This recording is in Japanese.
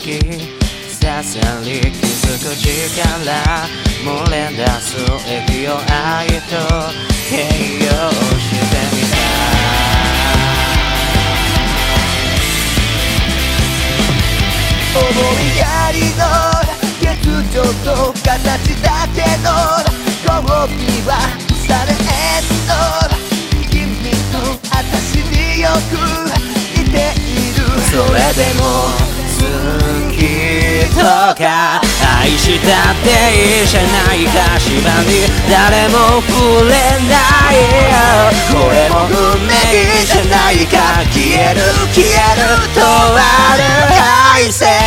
ささり気づく力漏れ出す息を愛と形容してみた思いやりの欠如と形だけの興味はされんの君と私によく似ているそれでも好きとか愛したっていいじゃないか芝に誰も触れないこれも運命じゃないか消える消えるとある愛せ